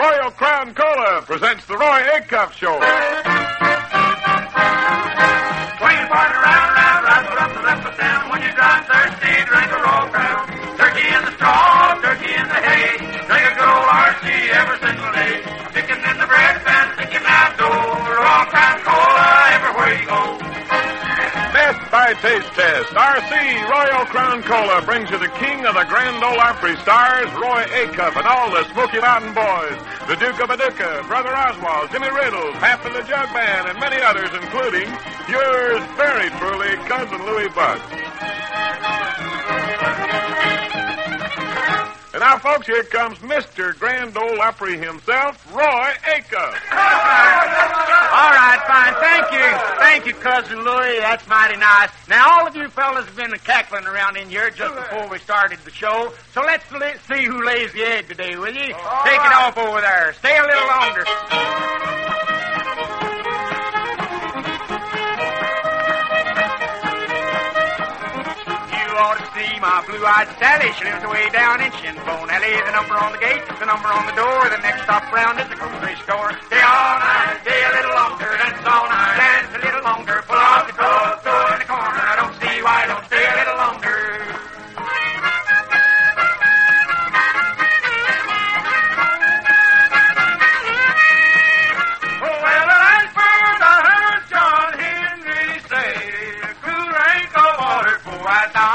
Royal Crown Cola presents the Roy Acuff Show. Swing your partner round, round, round, up, down. When you drive thirsty, drink a Royal Crown. Turkey in the straw, turkey in the hay. Drink a good old RC every single day. Chicken in the bread pan, chicken outdoor. Royal Crown Cola everywhere you go. Best by Taste Test, RC Royal Crown Cola brings you the king of the Grand Ole Opry stars, Roy Acuff, and all the Smoky Mountain Boys, the Duke of Paducah, Brother Oswald, Jimmy Riddle, Pap and the Jug Band, and many others, including yours very truly, Cousin Louie Buck. And now, folks, here comes Mr. Grand Ole Opry himself, Roy Acuff. All right, fine. Thank you, Cousin Louie. That's mighty nice. Now, all of you fellas have been cackling around in here just before we started the show, so let's see who lays the egg today, will you? Take it off over there. Stay a little longer. See my blue-eyed Sally, she lives away down in Shinbone Alley. The number on the gate, the number on the door, the next stop round is the grocery store. Stay all night, stay a little longer, dance all night, dance a little longer, pull off the coat, throw it in the corner. I don't see why I don't stay a little longer. Oh, well, I've heard, I heard John Henry say, cool ain't go water before I die.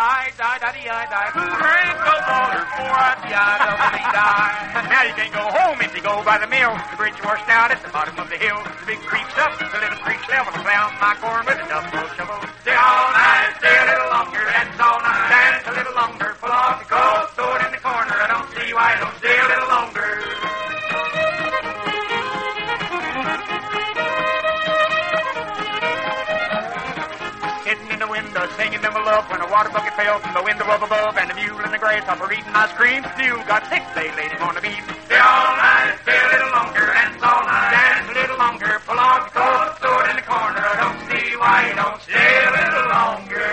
Now you can go home if you go by the mill. The bridge washed out at the bottom of the hill. The big creek's up, the little creek's level. Plow my corn with a double shovel. Stay all night, stay a little longer. Dance all night, dance a little longer. Pull off the coat, throw it in the corner. I don't see why I don't stay a little longer. Sitting in the window, singing them a love when a water bucket fell from the window up above, and the mule in the grasshopper eating ice cream. Still got 6 days lady on the beat. Stay all night, stay a little longer, dance all night, dance a little longer, pull off the coat, throw it in the corner. I don't see why you don't stay a little longer.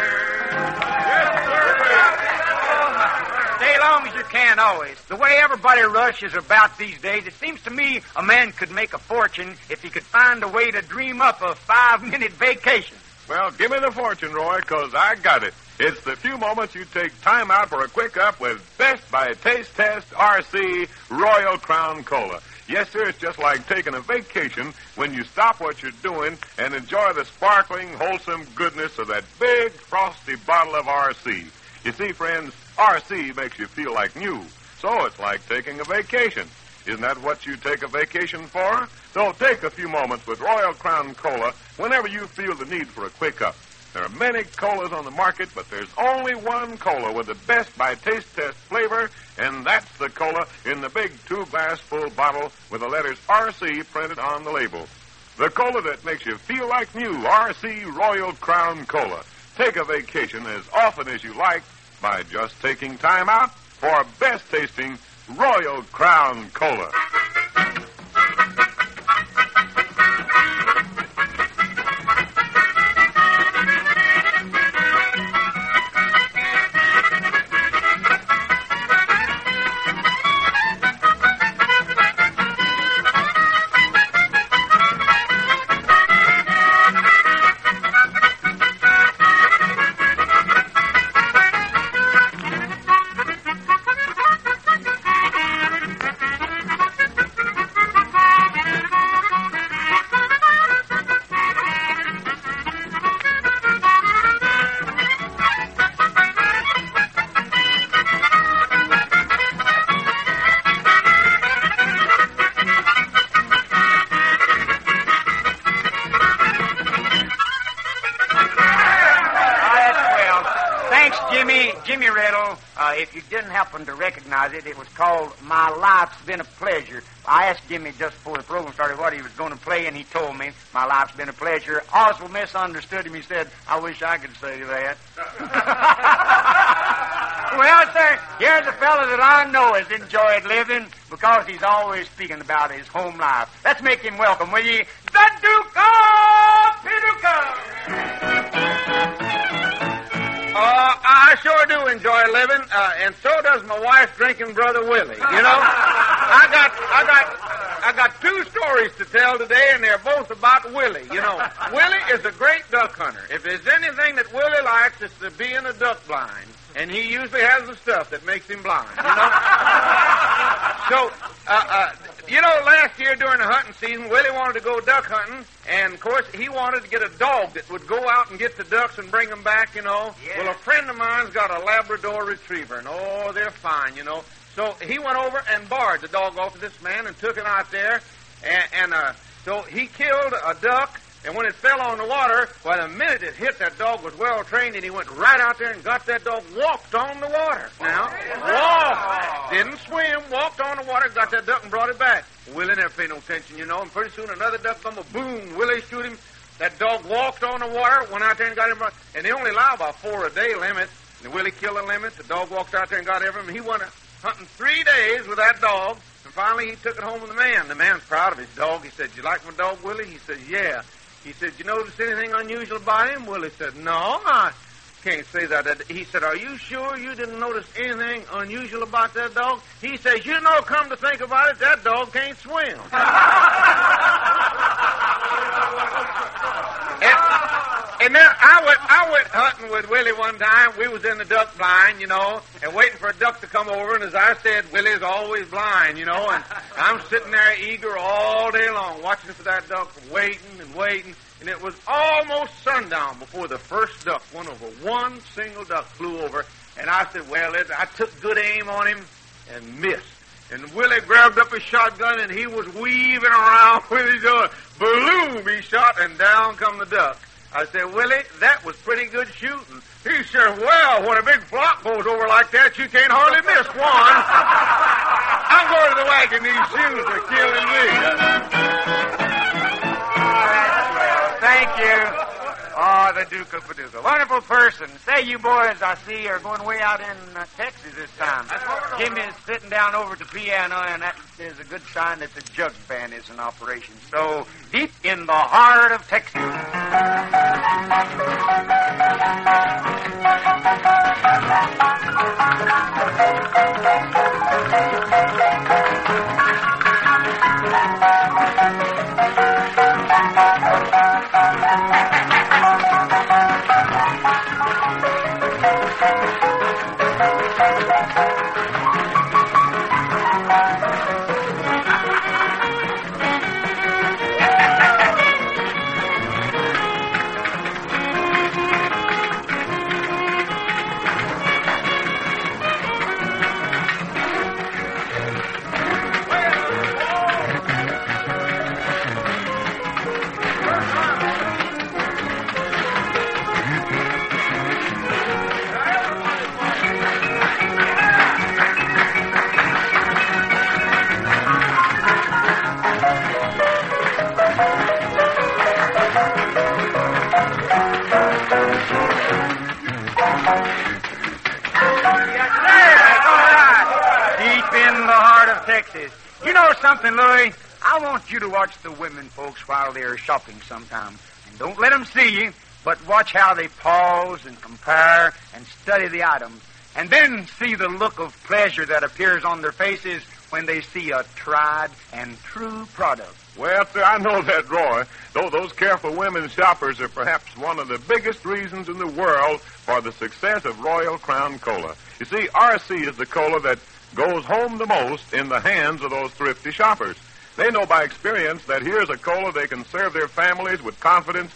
Stay long as you can always. The way everybody rushes about these days, it seems to me a man could make a fortune if he could find a way to dream up a 5-minute vacation. Well, give me the fortune, Roy, because I got it. It's the few moments you take time out for a quick up with Best by Taste Test RC Royal Crown Cola. Yes, sir, it's just like taking a vacation when you stop what you're doing and enjoy the sparkling, wholesome goodness of that big, frosty bottle of RC. You see, friends, RC makes you feel like new, so it's like taking a vacation. Isn't that what you take a vacation for? So take a few moments with Royal Crown Cola whenever you feel the need for a quick up. There are many colas on the market, but there's only one cola with the Best by Taste Test flavor, and that's the cola in the big 2-glass full bottle with the letters RC printed on the label. The cola that makes you feel like new, RC Royal Crown Cola. Take a vacation as often as you like by just taking time out for best tasting Royal Crown Cola. Jimmy Riddle, if you didn't happen to recognize it, it was called My Life's Been a Pleasure. I asked Jimmy just before the program started what he was going to play, and he told me, My Life's Been a Pleasure. Oswald misunderstood him. He said, I wish I could say that. Well, sir, here's a fellow that I know has enjoyed living because he's always speaking about his home life. Let's make him welcome, will you? The Duke of Paducah! I sure do enjoy living, and so does my wife's drinking brother Willie. You know, I I got two stories to tell today, and they're both about Willie. You know, Willie is a great duck hunter. If there's anything that Willie likes, it's to be in a duck blind. And he usually has the stuff that makes him blind, you know? Last year during the hunting season, Willie wanted to go duck hunting, and, of course, he wanted to get a dog that would go out and get the ducks and bring them back, you know. Yeah. Well, a friend of mine's got a Labrador Retriever, and, oh, they're fine, you know. So he went over and borrowed the dog off of this man and took it out there, so he killed a duck. And when it fell on the water, the minute it hit, that dog was well trained, and he went right out there and got that dog, walked on the water. Now, walked. Didn't swim, walked on the water, got that duck and brought it back. Willie never paid no attention, you know, and pretty soon another duck come, boom, Willie shoot him. That dog walked on the water, went out there and got him, and they only allow about 4 a day limit. And Willie killed the limit, the dog walked out there and got everything. He went hunting 3 days with that dog, and finally he took it home with the man. The man's proud of his dog. He said, "You like my dog, Willie?" He said, "Yeah." He said, "You notice anything unusual about him?" Willie said, "No, I can't say that." He said, "Are you sure you didn't notice anything unusual about that dog?" He says, "You know, come to think about it, that dog can't swim." And then I went hunting with Willie one time. We was in the duck blind, you know, and waiting for a duck to come over. And as I said, Willie's always blind, you know, and I'm sitting there eager all day long, watching for that duck, waiting and waiting. And it was almost sundown before the first duck, one single duck flew over. And I said, I took good aim on him and missed. And Willie grabbed up his shotgun, and he was weaving around with his boom, he shot, and down come the duck. I said, "Willie, that was pretty good shooting." He said, "Well, when a big flock goes over like that, you can't hardly miss one." I'm going to the wagon. These shoes are killing me. Thank you. Oh, the Duke of Paducah. Wonderful person. Say, you boys, I see, are going way out in Texas this time. Jim is sitting down over at the piano, and that is a good sign that the jug band is in operation. So, deep in the heart of Texas. Texas. You know something, Louie? I want you to watch the women folks while they're shopping sometime. And don't let them see you, but watch how they pause and compare and study the items. And then see the look of pleasure that appears on their faces when they see a tried and true product. Well, sir, I know that, Roy. Though those careful women shoppers are perhaps one of the biggest reasons in the world for the success of Royal Crown Cola. You see, RC is the cola that goes home the most in the hands of those thrifty shoppers. They know by experience that here's a cola they can serve their families with confidence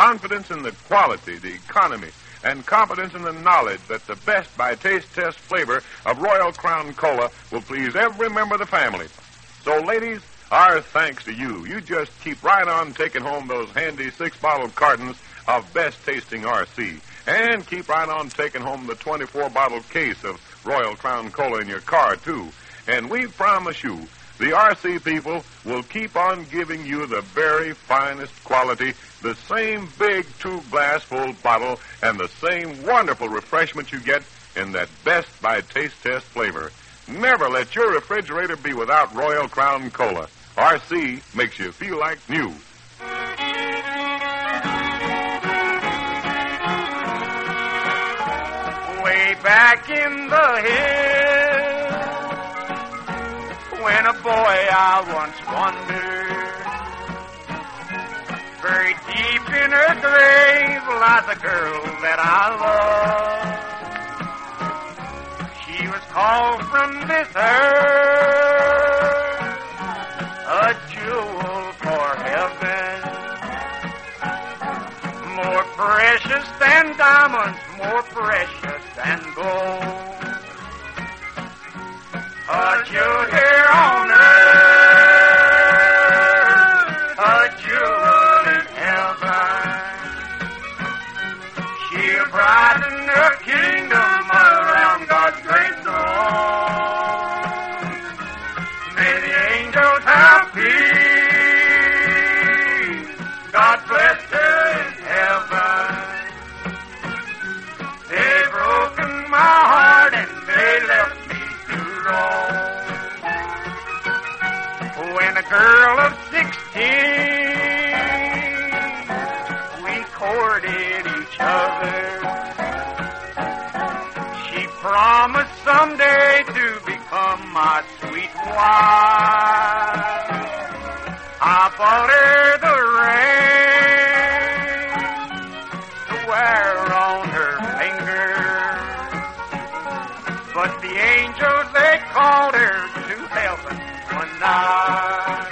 in the quality, the economy, and confidence in the knowledge that the best by taste test flavor of Royal Crown Cola will please every member of the family. So, ladies, our thanks to you. You just keep right on taking home those handy 6-bottle cartons of best-tasting RC. And keep right on taking home the 24-bottle case of Royal Crown Cola in your car, too. And we promise you, the RC people will keep on giving you the very finest quality, the same big 2-glass-full bottle, and the same wonderful refreshment you get in that best by taste test flavor. Never let your refrigerator be without Royal Crown Cola. RC makes you feel like new. Way back in the when a boy I once wondered. Very deep in her grave lies a girl that I love. She was called from this earth a jewel for heaven, more precious than diamonds, more precious than gold. A jewel here on earth, a jewel in heaven. She'll brighten her kingdom around God's great throne. May the angels have peace. God bless her in heaven. They've broken my heart and they left me to roam. When a girl of 16, we courted each other. She promised someday to become my sweet wife. I bought her the ring to wear on her finger, but the angels, they called her to heaven one night.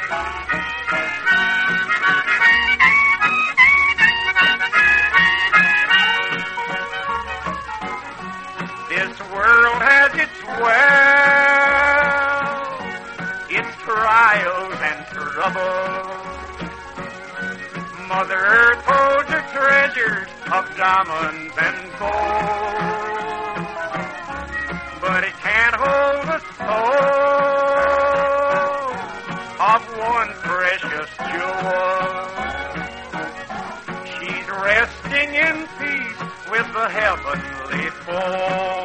This world has its well, its trials and troubles. Mother Earth holds her treasures of diamonds and gold, but it can't hold the soul of one precious jewel. She's resting in peace with the heavenly foe.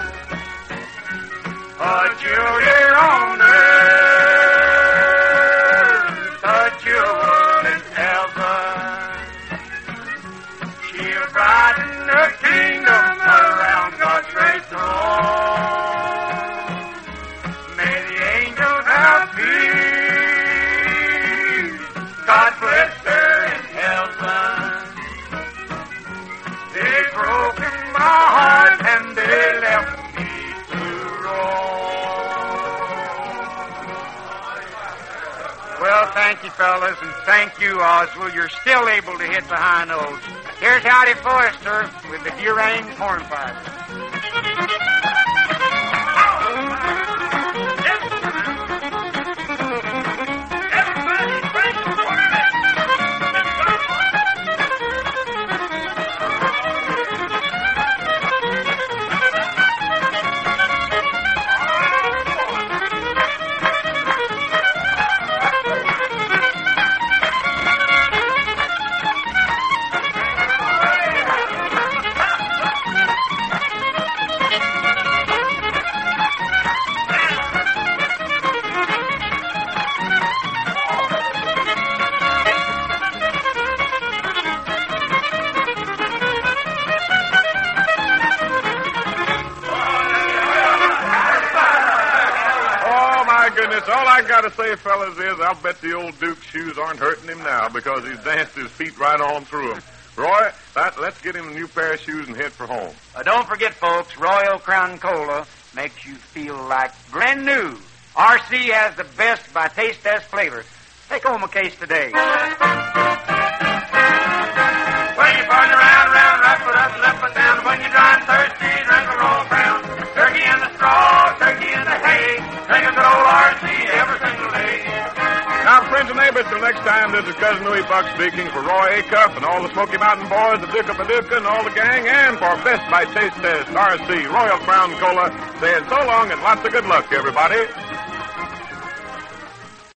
A jewel here on earth, a jewel in heaven. She'll brighten her kingdom around God's great throne. May the angels have peace. God bless her in heaven. They've broken my heart and they left me to roam. Well, thank you, fellas, and thank you, Oswald. You're still able to hit the high notes. Here's Howdy Forrester with the Durang Cornfire. All I gotta say, fellas, is I'll bet the old Duke's shoes aren't hurting him now because he's danced his feet right on through them. Roy, let's get him a new pair of shoes and head for home. Don't forget, folks, Royal Crown Cola makes you feel like brand new. RC has the best by taste test flavor. Take home a case today. When you party round, right foot up, left foot down. When you're dry and thirsty, drink a Royal Crown. Turkey in the straw, turkey in the hay. Drink a good old RC every single day. Now, friends and neighbors, till next time, this is Cousin Louie Buck speaking for Roy Acuff and all the Smoky Mountain Boys, the Duke of Paducah, and all the gang, and for Best by Taste Test, RC, Royal Crown Cola, saying so long and lots of good luck, everybody.